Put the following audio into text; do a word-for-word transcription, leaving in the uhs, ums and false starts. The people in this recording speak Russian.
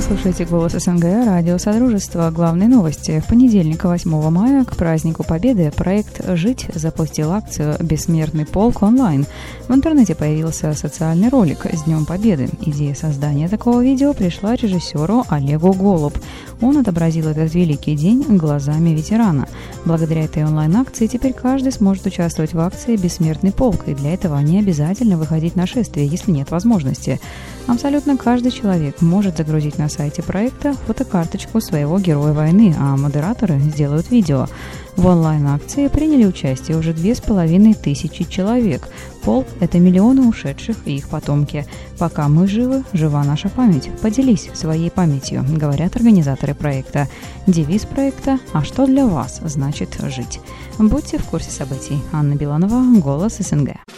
Вы слушаете «Голос СНГ», радио Содружества. Главные новости. В понедельник, восьмого мая, к празднику Победы проект «Жить» запустил акцию «Бессмертный полк» онлайн. В интернете появился социальный ролик с Днем Победы. Идея создания такого видео пришла режиссеру Олегу Голуб. Он отобразил этот великий день глазами ветерана. Благодаря этой онлайн-акции теперь каждый сможет участвовать в акции «Бессмертный полк», и для этого не обязательно выходить на шествие, если нет возможности. Абсолютно каждый человек может загрузить на сайте проекта фотокарточку своего героя войны, а модераторы сделают видео. В онлайн-акции приняли участие уже две с половиной тысячи человек. Полк – это миллионы ушедших и их потомки. Пока мы живы, жива наша память. Поделись своей памятью, говорят организаторы проекта. Девиз проекта «А что для вас значит жить?». Будьте в курсе событий. Анна Биланова, «Голос СНГ».